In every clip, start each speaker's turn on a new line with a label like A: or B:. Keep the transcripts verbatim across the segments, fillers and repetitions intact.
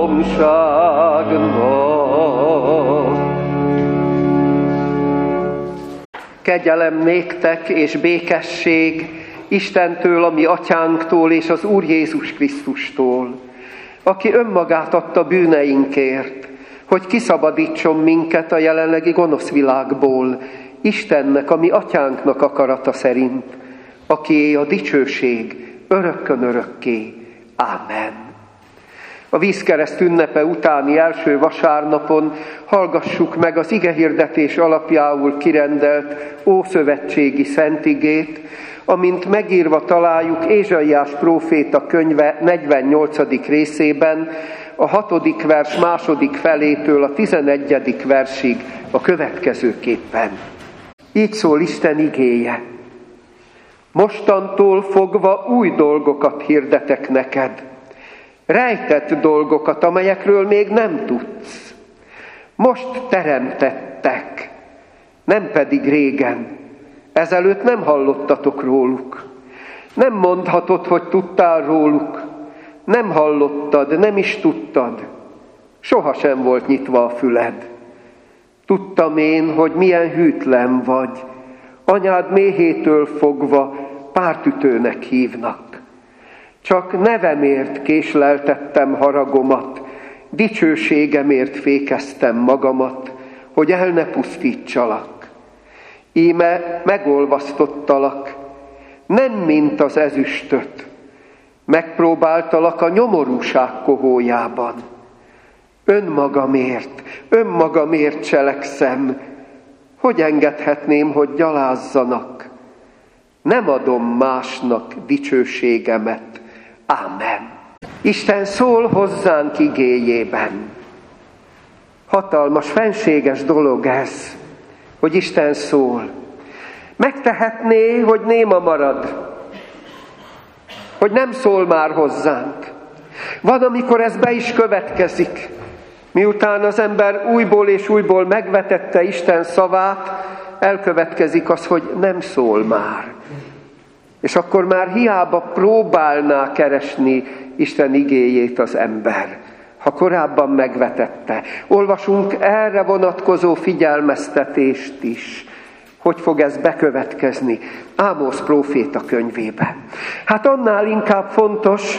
A: finomságnak. Kegyelem néktek és békesség Istentől, a mi atyánktól és az Úr Jézus Krisztustól, aki önmagát adta bűneinkért, hogy kiszabadítson minket a jelenlegi gonosz világból, Istennek, a mi atyánknak akarata szerint, akié a dicsőség örökkön örökké. Ámen. A vízkereszt ünnepe utáni első vasárnapon hallgassuk meg az igehirdetés alapjául kirendelt ószövetségi szentigét, amint megírva találjuk Ézsaiás próféta könyve negyvennyolcadik részében, a hatodik vers második felétől a tizenegyedik versig a következőképpen. Így szól Isten igéje. Mostantól fogva új dolgokat hirdetek neked, rejtett dolgokat, amelyekről még nem tudsz. Most teremtettek, nem pedig régen. Ezelőtt nem hallottatok róluk. Nem mondhatod, hogy tudtál róluk. Nem hallottad, nem is tudtad. Sohasem volt nyitva a füled. Tudtam én, hogy milyen hűtlen vagy. Anyád méhétől fogva pártütőnek hívnak. Csak nevemért késleltettem haragomat, dicsőségemért fékeztem magamat, hogy el ne pusztítsalak. Íme megolvasztottalak, nem mint az ezüstöt, megpróbáltalak a nyomorúság kohójában. Önmagamért, önmagamért cselekszem, hogy engedhetném, hogy gyalázzanak. Nem adom másnak dicsőségemet. Ámen. Isten szól hozzánk igéjében. Hatalmas, fenséges dolog ez, hogy Isten szól. Megtehetné, hogy néma marad, hogy nem szól már hozzánk. Van, amikor ez be is következik, miután az ember újból és újból megvetette Isten szavát, elkövetkezik az, hogy nem szól már. És akkor már hiába próbálná keresni Isten igéjét az ember, ha korábban megvetette. Olvasunk erre vonatkozó figyelmeztetést is. Hogy fog ez bekövetkezni? Ámosz próféta könyvében. Hát annál inkább fontos,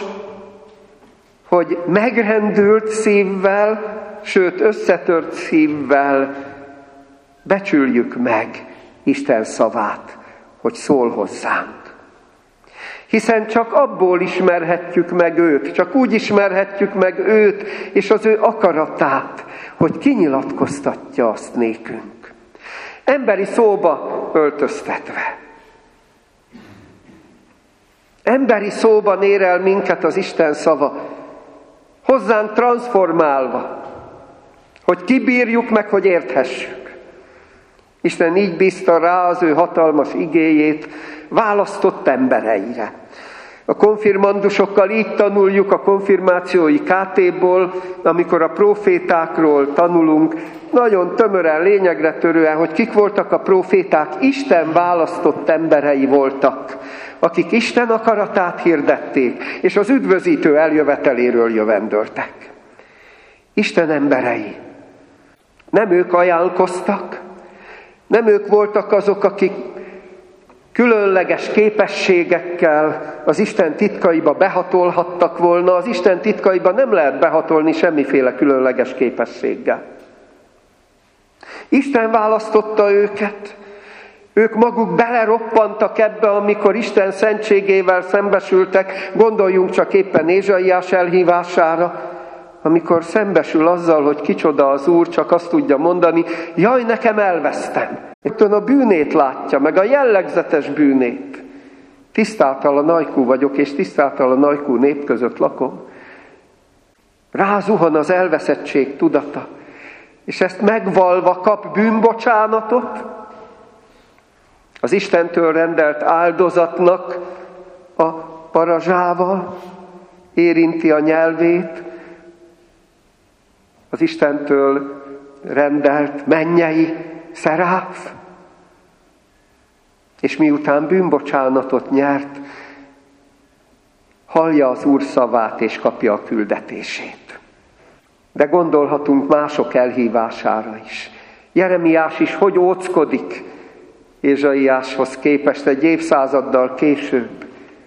A: hogy megrendült szívvel, sőt összetört szívvel becsüljük meg Isten szavát, hogy szól hozzánk. Hiszen csak abból ismerhetjük meg őt, csak úgy ismerhetjük meg őt és az ő akaratát, hogy kinyilatkoztatja azt nékünk. Emberi szóba öltöztetve. Emberi szóban ér el minket az Isten szava, hozzánk transformálva, hogy kibírjuk meg, hogy érthessük. Isten így bízta rá az ő hatalmas igéjét választott embereire. A konfirmandusokkal így tanuljuk a konfirmációi kátéból, amikor a prófétákról tanulunk, nagyon tömören, lényegre törően, hogy kik voltak a próféták, Isten választott emberei voltak, akik Isten akaratát hirdették, és az üdvözítő eljöveteléről jövendöltek. Isten emberei. Nem ők ajánlkoztak, nem ők voltak azok, akik különleges képességekkel az Isten titkaiba behatolhattak volna. Az Isten titkaiba nem lehet behatolni semmiféle különleges képességgel. Isten választotta őket. Ők maguk beleroppantak ebbe, amikor Isten szentségével szembesültek. Gondoljunk csak éppen Ézsaiás elhívására, amikor szembesül azzal, hogy kicsoda az Úr, csak azt tudja mondani, jaj, nekem elvesztem. Rögtön a bűnét látja, meg a jellegzetes bűnét. Tisztátalan ajkú vagyok, és tisztátalan ajkú nép között lakom. Rázuhan az elveszettség tudata, és ezt megvalva kap bűnbocsánatot, az Istentől rendelt áldozatnak a parazsával érinti a nyelvét, az Istentől rendelt mennyei szeráf, és miután bűnbocsánatot nyert, hallja az Úr szavát és kapja a küldetését. De gondolhatunk mások elhívására is. Jeremiás is hogy óckodik Ézsaiáshoz képest egy évszázaddal később.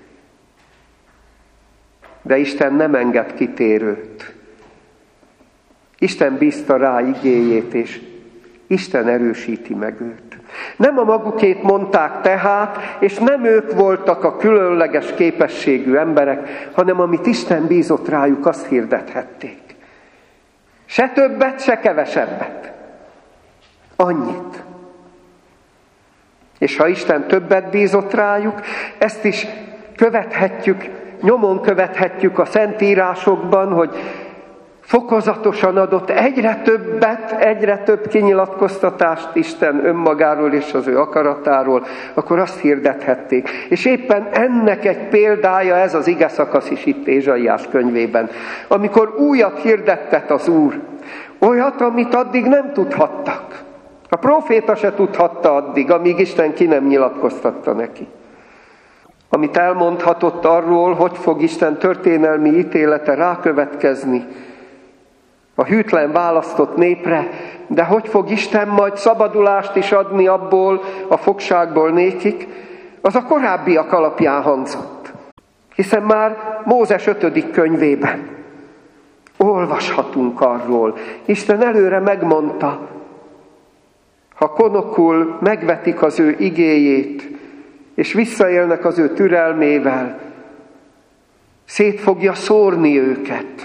A: De Isten nem enged kitérőt. Isten bízta rá igéjét, és Isten erősíti meg őt. Nem a magukét mondták tehát, és nem ők voltak a különleges képességű emberek, hanem amit Isten bízott rájuk, azt hirdethették. Se többet, se kevesebbet. Annyit. És ha Isten többet bízott rájuk, ezt is követhetjük, nyomon követhetjük a Szentírásokban, hogy fokozatosan adott egyre többet, egyre több kinyilatkoztatást Isten önmagáról és az ő akaratáról, akkor azt hirdethették. És éppen ennek egy példája ez az ige szakasz is itt Ézsaiás könyvében, amikor újat hirdettet az Úr, olyat, amit addig nem tudhattak. A próféta se tudhatta addig, amíg Isten ki nem nyilatkoztatta neki. Amit elmondhatott arról, hogy fog Isten történelmi ítélete rákövetkezni a hűtlen választott népre, de hogy fog Isten majd szabadulást is adni abból a fogságból nékik, az a korábbiak alapján hangzott. Hiszen már Mózes ötödik könyvében olvashatunk arról. Isten előre megmondta, ha konokul megvetik az ő igéjét, és visszaélnek az ő türelmével, szét fogja szórni őket.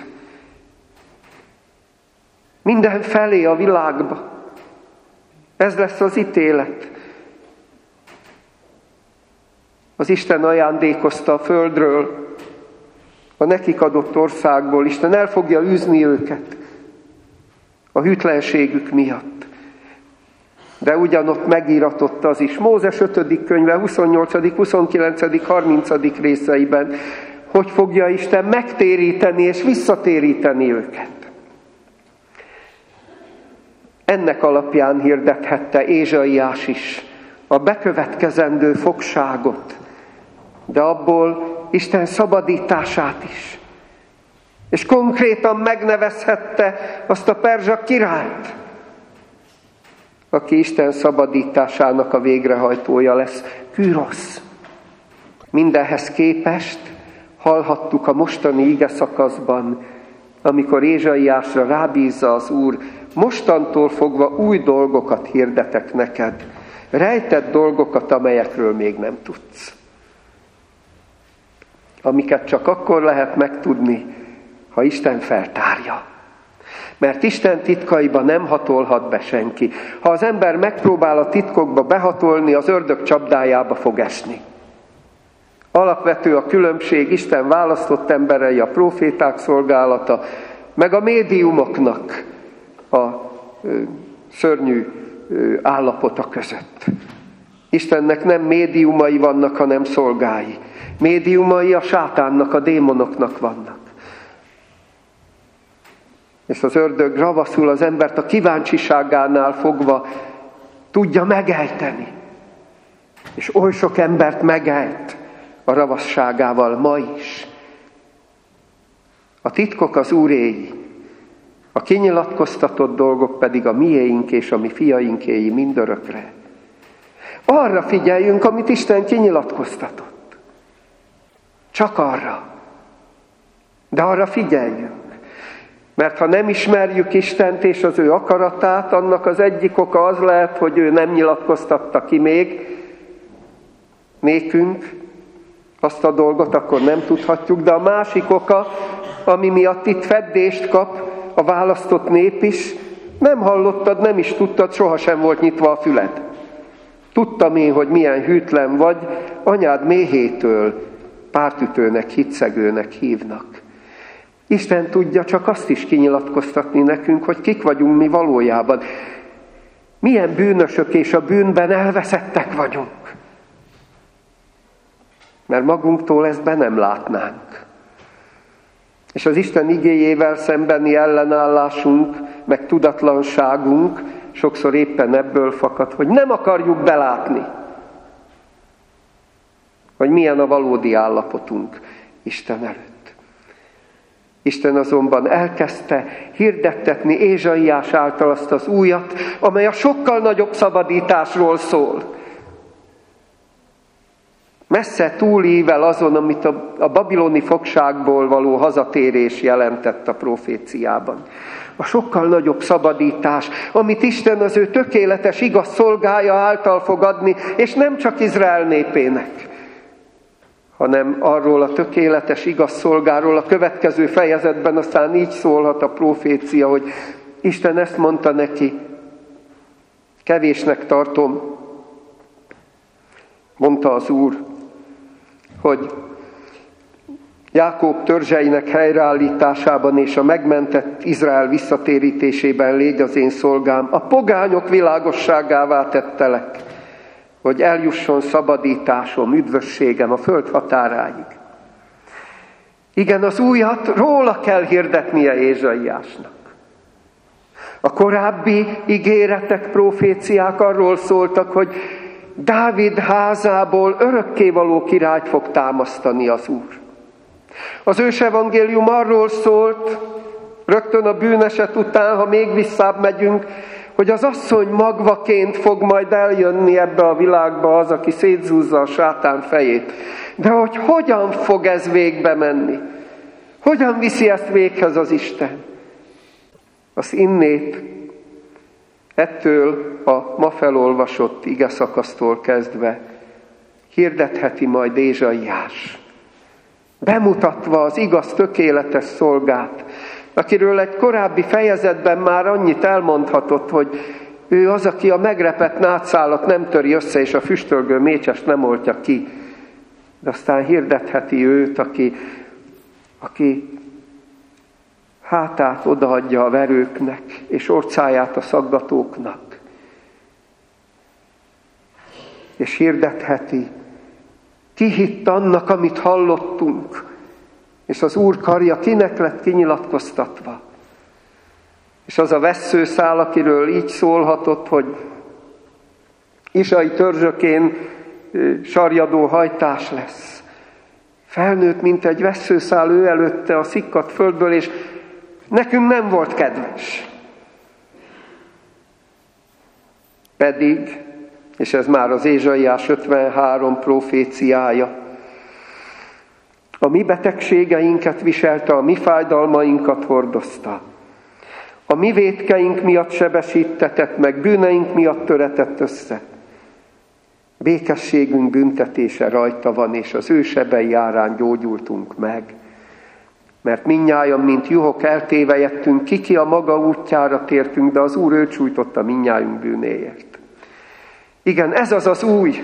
A: Mindenfelé a világba. Ez lesz az ítélet. Az Isten ajándékozta a földről, a nekik adott országból. Isten el fogja űzni őket a hűtlenségük miatt. De ugyanott megíratott az is, Mózes ötödik könyve, huszonnyolcadik, huszonkilencedik, harmincadik részeiben, hogy fogja Isten megtéríteni és visszatéríteni őket. Ennek alapján hirdethette Ézsaiás is a bekövetkezendő fogságot, de abból Isten szabadítását is. És konkrétan megnevezhette azt a perzsa királyt, aki Isten szabadításának a végrehajtója lesz, Kürosz. Mindenhez képest hallhattuk a mostani ige szakaszban, amikor Ézsaiásra rábízza az Úr, mostantól fogva új dolgokat hirdetek neked, rejtett dolgokat, amelyekről még nem tudsz. Amiket csak akkor lehet megtudni, ha Isten feltárja. Mert Isten titkaiba nem hatolhat be senki. Ha az ember megpróbál a titkokba behatolni, az ördög csapdájába fog esni. Alapvető a különbség Isten választott emberei, a próféták szolgálata, meg a médiumoknak a ö, szörnyű ö, állapota között. Istennek nem médiumai vannak, hanem szolgái. Médiumai a sátánnak, a démonoknak vannak. És az ördög ravaszul az embert a kíváncsiságánál fogva tudja megejteni. És oly sok embert megejt a ravasságával ma is. A titkok az Úréi, a kinyilatkoztatott dolgok pedig a miéink és a mi fiainkéi mindörökre. Arra figyeljünk, amit Isten kinyilatkoztatott. Csak arra. De arra figyeljünk. Mert ha nem ismerjük Istent és az ő akaratát, annak az egyik oka az lehet, hogy ő nem nyilatkoztatta ki még nékünk azt a dolgot, akkor nem tudhatjuk, de a másik oka, ami miatt itt feddést kap a választott nép is, nem hallottad, nem is tudtad, sohasem volt nyitva a füled. Tudtam én, hogy milyen hűtlen vagy, anyád méhétől pártütőnek, hitszegőnek hívnak. Isten tudja csak azt is kinyilatkoztatni nekünk, hogy kik vagyunk mi valójában. Milyen bűnösök és a bűnben elveszettek vagyunk. Mert magunktól ezt be nem látnánk. És az Isten igéjével szembeni ellenállásunk, meg tudatlanságunk sokszor éppen ebből fakad, hogy nem akarjuk belátni, hogy milyen a valódi állapotunk Isten előtt. Isten azonban elkezdte hirdettetni Ézsaiás által azt az újat, amely a sokkal nagyobb szabadításról szól. Messze túlível azon, amit a, a babiloni fogságból való hazatérés jelentett a proféciában. A sokkal nagyobb szabadítás, amit Isten az ő tökéletes igaz szolgája által fog adni, és nem csak Izrael népének, hanem arról a tökéletes igaz szolgáról a következő fejezetben aztán így szólhat a profécia, hogy Isten ezt mondta neki, kevésnek tartom, mondta az Úr, hogy Jákob törzseinek helyreállításában és a megmentett Izrael visszatérítésében légy az én szolgám. A pogányok világosságává tettelek, hogy eljusson szabadításom, üdvösségem a föld határáig. Igen, az újat róla kell hirdetnie Ézsaiásnak. A korábbi ígéretek, proféciák arról szóltak, hogy Dávid házából örökkévaló királyt fog támasztani az Úr. Az ősevangélium arról szólt, rögtön a bűneset után, ha még visszább megyünk, hogy az asszony magvaként fog majd eljönni ebbe a világba az, aki szétzúzza a sátán fejét. De hogy hogyan fog ez végbe menni? Hogyan viszi ezt véghez az Isten? Az innét ettől a ma felolvasott igeszakasztól kezdve hirdetheti majd Ézsaiás, bemutatva az igaz, tökéletes szolgát, akiről egy korábbi fejezetben már annyit elmondhatott, hogy ő az, aki a megrepett nátszálat nem töri össze, és a füstölgő mécsest nem oltja ki. De aztán hirdetheti őt, aki, aki hátát odaadja a verőknek, és orcáját a szaggatóknak. És hirdetheti, ki hitt annak, amit hallottunk, és az Úr karja kinek lett kinyilatkoztatva. És az a vesszőszál, akiről így szólhatott, hogy Isai törzsökén sarjadó hajtás lesz. Felnőtt, mint egy vesszőszál ő előtte a szikkadt földből, és nekünk nem volt kedves. Pedig, és ez már az Ézsaiás ötvenhárom proféciája, a mi betegségeinket viselte, a mi fájdalmainkat hordozta. A mi vétkeink miatt sebesítetett meg, bűneink miatt töretett össze. Békességünk büntetése rajta van, és az ő sebei árán gyógyultunk meg. Mert mindnyájan, mint juhok eltévejettünk, kiki a maga útjára tértünk, de az Úr őt sújtotta mindnyájunk bűnéért. Igen, ez az az új,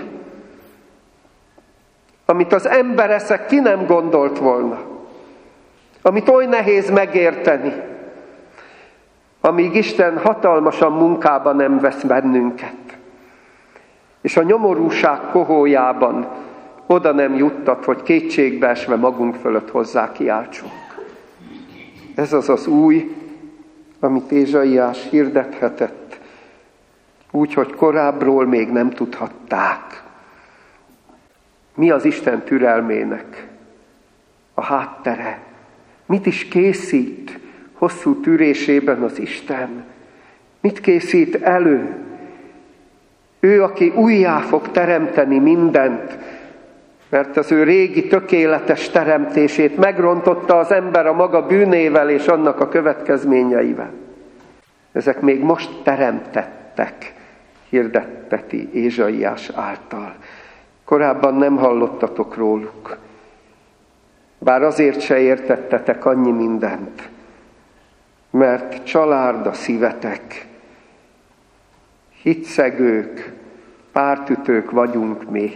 A: amit az embereszek ki nem gondolt volna, amit oly nehéz megérteni, amíg Isten hatalmasan munkába nem vesz bennünket, és a nyomorúság kohójában oda nem juttat, hogy kétségbe esve magunk fölött hozzá kiáltsunk. Ez az az új, amit Ézsaiás hirdethetett, úgy, hogy korábbról még nem tudhatták. Mi az Isten türelmének a háttere? Mit is készít hosszú tűrésében az Isten? Mit készít elő? Ő, aki újjá fog teremteni mindent, mert az ő régi tökéletes teremtését megrontotta az ember a maga bűnével és annak a következményeivel. Ezek még most teremtettek, hirdetteti Ézsaiás által. Korábban nem hallottatok róluk, bár azért se értettetek annyi mindent, mert csalárd a szívetek, hitszegők, pártütők vagyunk mi,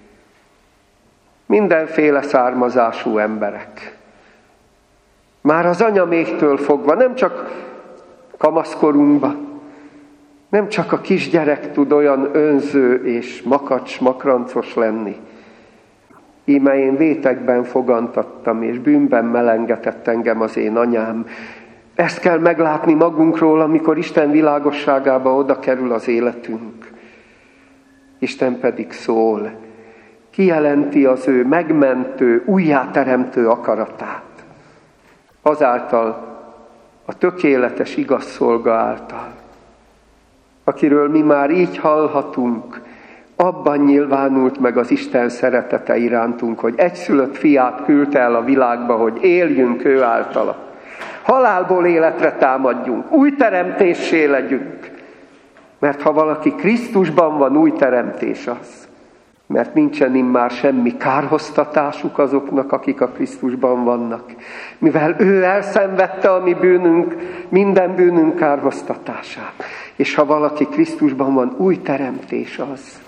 A: mindenféle származású emberek. Már az anyaméktől fogva, nem csak kamaszkorunkban, nem csak a kisgyerek tud olyan önző és makacs, makrancos lenni. Íme én vétekben fogantattam, és bűnben melengetett engem az én anyám. Ezt kell meglátni magunkról, amikor Isten világosságába oda kerül az életünk. Isten pedig szól, kijelenti az ő megmentő, újjáteremtő akaratát. azáltal, a tökéletes igaz szolga által, akiről mi már így hallhatunk, abban nyilvánult meg az Isten szeretete irántunk, hogy egyszülött fiát küldte el a világba, hogy éljünk ő általa. Halálból életre támadjunk, új teremtéssé legyünk. Mert ha valaki Krisztusban van, új teremtés az. Mert nincsen immár semmi kárhoztatásuk azoknak, akik a Krisztusban vannak. Mivel ő elszenvedte a mi bűnünk, minden bűnünk kárhoztatását. És ha valaki Krisztusban van, új teremtés az.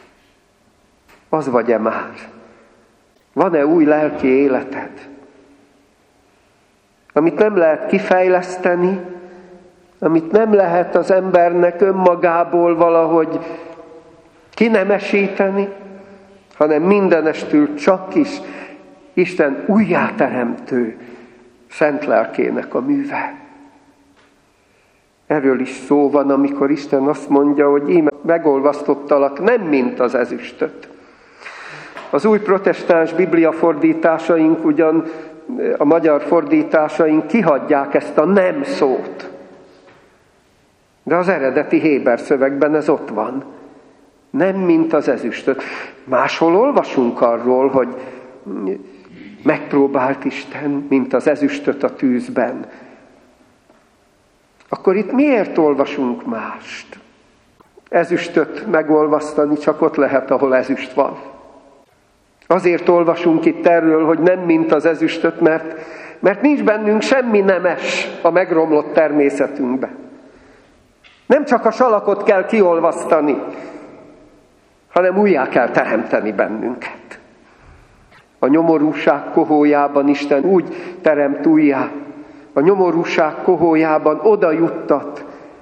A: Az vagy-e már? Van-e új lelki életed? Amit nem lehet kifejleszteni, amit nem lehet az embernek önmagából valahogy kinemesíteni, hanem mindenestül csak is Isten újjáteremtő szent lelkének a műve. Erről is szó van, amikor Isten azt mondja, hogy íme megolvasztottalak nem mint az ezüstöt. Az új protestáns bibliafordításaink ugyan, a magyar fordításaink kihagyják ezt a nem szót. De az eredeti héber szövegben ez ott van. Nem mint az ezüstöt. Máshol olvasunk arról, hogy megpróbált Isten, mint az ezüstöt a tűzben. Akkor itt miért olvasunk mást? Ezüstöt megolvasztani csak ott lehet, ahol ezüst van. Azért olvasunk itt erről, hogy nem mint az ezüstöt, mert, mert nincs bennünk semmi nemes a megromlott természetünkben. Nem csak a salakot kell kiolvasztani, hanem újjá kell teremteni bennünket. A nyomorúság kohójában Isten úgy teremt újjá, a nyomorúság kohójában oda juttat,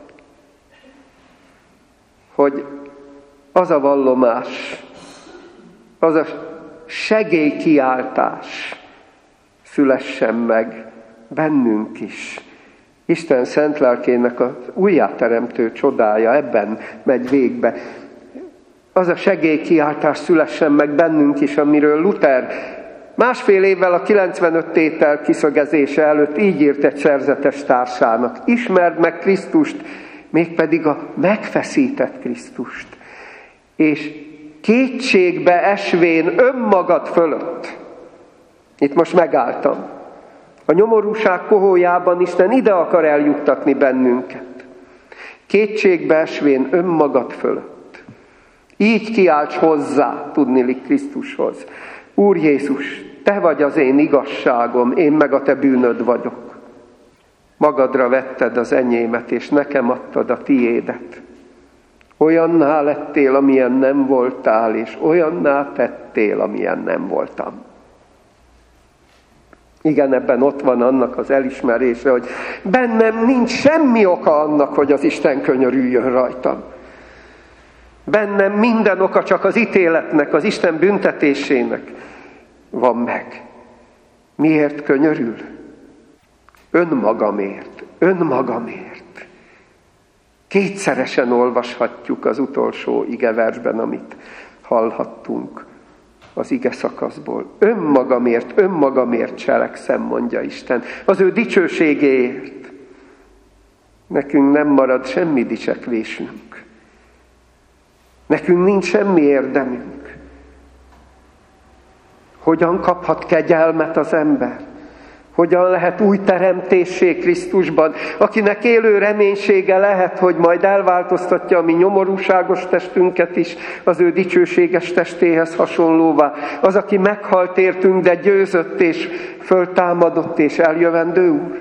A: hogy az a vallomás, az a segélykiáltás szülessen meg bennünk is. Isten szent lelkének az újjáteremtő csodája ebben megy végbe. Az a segélykiáltás szülessen meg bennünk is, amiről Luther másfél évvel a kilencvenöt tétel kiszögezése előtt így írt egy szerzetes társának. Ismerd meg Krisztust, mégpedig a megfeszített Krisztust. És kétségbe esvén önmagad fölött. Itt most megálltam. A nyomorúság kohójában Isten ide akar eljuttatni bennünket. Kétségbe esvén önmagad fölött. Így kiálts hozzá, tudniillik Krisztushoz. Úr Jézus, te vagy az én igazságom, én meg a te bűnöd vagyok. Magadra vetted az enyémet, és nekem adtad a tiédet. Olyanná lettél, amilyen nem voltál, és olyanná tettél, amilyen nem voltam. Igen, ebben ott van annak az elismerése, hogy bennem nincs semmi oka annak, hogy az Isten könyörüljön rajtam. Bennem minden oka csak az ítéletnek, az Isten büntetésének van meg. Miért könyörül? Önmagamért, önmagamért. Kétszeresen olvashatjuk az utolsó igeversben, amit hallhattunk az ige szakaszból. Önmagamért, önmagamért cselekszem, mondja Isten. Az ő dicsőségéért. Nekünk nem marad semmi dicsekvésünk. Nekünk nincs semmi érdemünk. Hogyan kaphat kegyelmet az ember? Hogyan lehet új teremtéssé Krisztusban, akinek élő reménysége lehet, hogy majd elváltoztatja a mi nyomorúságos testünket is az ő dicsőséges testéhez hasonlóvá. Az, aki meghalt értünk, de győzött és föltámadott és eljövendő Úr.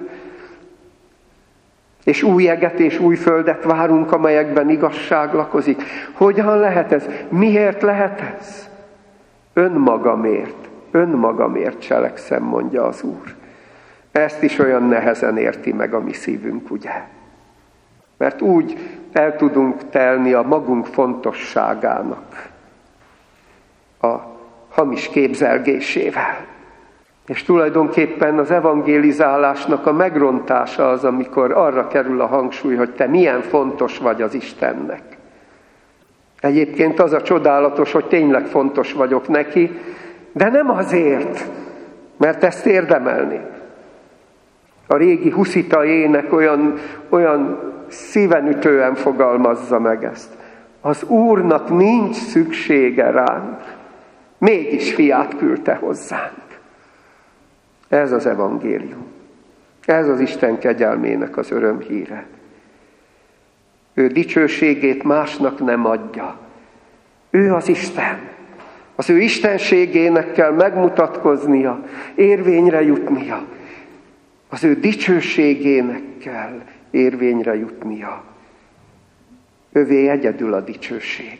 A: És új eget és új földet várunk, amelyekben igazság lakozik. Hogyan lehet ez? Miért lehet ez? Önmagamért, önmagamért cselekszem, mondja az Úr. Ezt is olyan nehezen érti meg a mi szívünk, ugye? Mert úgy el tudunk telni a magunk fontosságának, a hamis képzelgésével. És tulajdonképpen az evangelizálásnak a megrontása az, amikor arra kerül a hangsúly, hogy te milyen fontos vagy az Istennek. Egyébként az a csodálatos, hogy tényleg fontos vagyok neki, de nem azért, mert ezt érdemelni, A régi huszita ének olyan, olyan szívenütően fogalmazza meg ezt. Az Úrnak nincs szüksége ránk, mégis fiát küldte hozzánk. Ez az evangélium. Ez az Isten kegyelmének az örömhíre. Ő dicsőségét másnak nem adja. Ő az Isten. Az ő istenségének kell megmutatkoznia, érvényre jutnia. Az ő dicsőségének kell érvényre jutnia. Övé egyedül a dicsőség.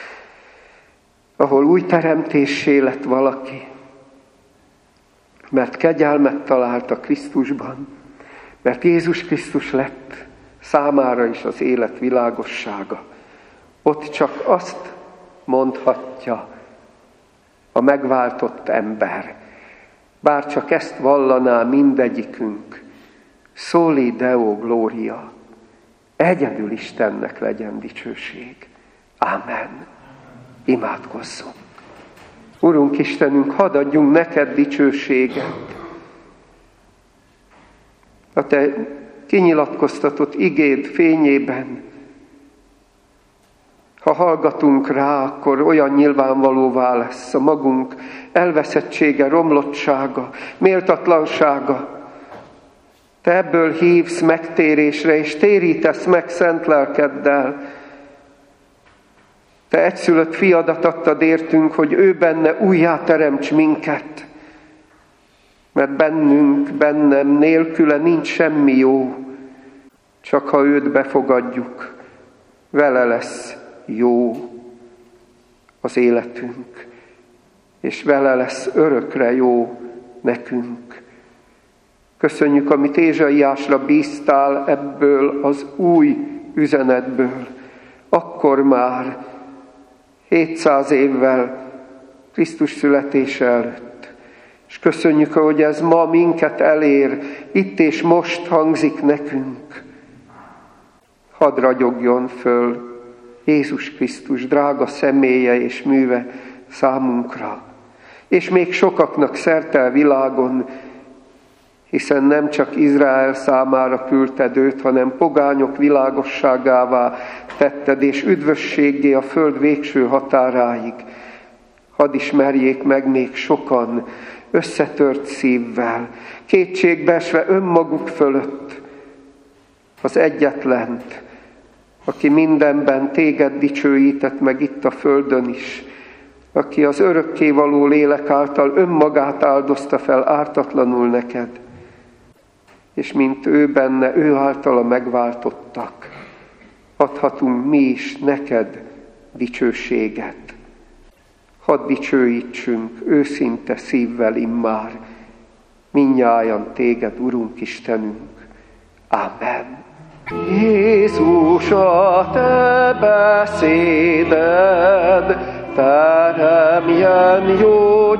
A: Ahol új teremtéssé lett valaki, mert kegyelmet talált a Krisztusban, mert Jézus Krisztus lett számára is az élet világossága. Ott csak azt mondhatja a megváltott ember, bár csak ezt vallaná mindegyikünk, Soli Deo Gloria, egyedül Istennek legyen dicsőség. Amen. Imádkozzunk. Urunk Istenünk, hadd adjunk neked dicsőséget. A te kinyilatkoztatott igéd fényében, ha hallgatunk rá, akkor olyan nyilvánvalóvá lesz a magunk elveszettsége, romlottsága, méltatlansága. Te ebből hívsz megtérésre, és térítesz meg szent lelkeddel. Te egyszülött fiadat adtad értünk, hogy ő benne újjá teremts minket. Mert bennünk, bennem nélküle nincs semmi jó, csak ha őt befogadjuk, vele lesz jó az életünk, és vele lesz örökre jó nekünk. Köszönjük, amit Ézsaiásra bíztál ebből az új üzenetből. Akkor már hétszáz évvel Krisztus születése előtt. És köszönjük, hogy ez ma minket elér, itt és most hangzik nekünk. Hadd ragyogjon föl Jézus Krisztus drága személye és műve számunkra. És még sokaknak szerte a világon, hiszen nem csak Izrael számára küldted őt, hanem pogányok világosságává tetted, és üdvösséggé a föld végső határáig. Hadd ismerjék meg még sokan, összetört szívvel, kétségbeesve önmaguk fölött, az egyetlent, aki mindenben téged dicsőített meg itt a földön is, aki az örökkévaló lélek által önmagát áldozta fel ártatlanul neked, és mint ő benne, ő általa megváltottak, adhatunk mi is neked dicsőséget. Hadd dicsőítsünk őszinte szívvel immár, mindnyájan téged, Urunk Istenünk. Amen. Jézus, a te beszéded teremjen jó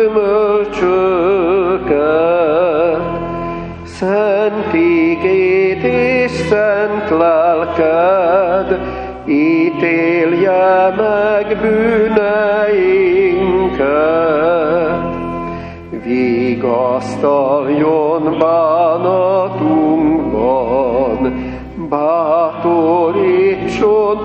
A: gyümölcsöket, szent igét és szent lelked ítélje meg bűneinket, vigasztaljon bánatunkban, bátorítson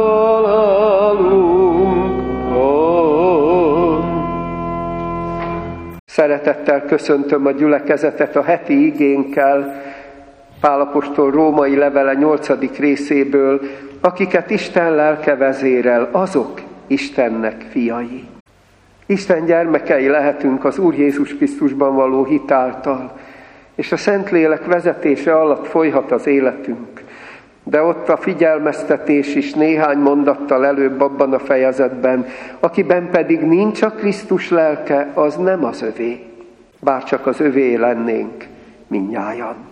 A: halálunkban. Szeretettel köszöntöm a gyülekezetet a heti igénkkel, Pál apostol római levele nyolcadik részéből, akiket Isten lelke vezérel, azok Istennek fiai. Isten gyermekei lehetünk az Úr Jézus Krisztusban való hit által, és a Szentlélek vezetése alatt folyhat az életünk. De ott a figyelmeztetés is néhány mondattal előbb abban a fejezetben, akiben pedig nincs a Krisztus lelke, az nem az övé, bár csak az övé lennénk mindnyájan.